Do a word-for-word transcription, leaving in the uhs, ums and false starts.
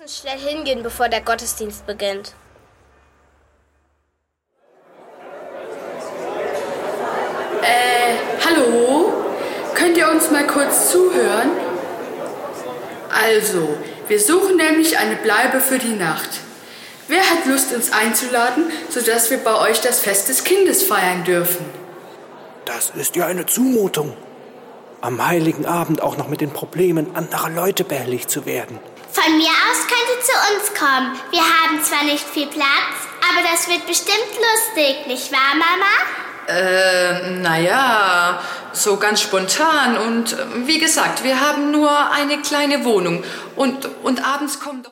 uns schnell hingehen, bevor der Gottesdienst beginnt. Äh, hallo? Könnt ihr uns mal kurz zuhören? Also, wir suchen nämlich eine Bleibe für die Nacht. Wer hat Lust, uns einzuladen, sodass wir bei euch das Fest des Kindes feiern dürfen? Das ist ja eine Zumutung. Am Heiligen Abend auch noch mit den Problemen anderer Leute behelligt zu werden. Von mir aus könnt ihr zu uns kommen. Wir haben zwar nicht viel Platz, aber das wird bestimmt lustig, nicht wahr, Mama? Äh, naja, so ganz spontan. Und wie gesagt, wir haben nur eine kleine Wohnung. Und, und abends kommt...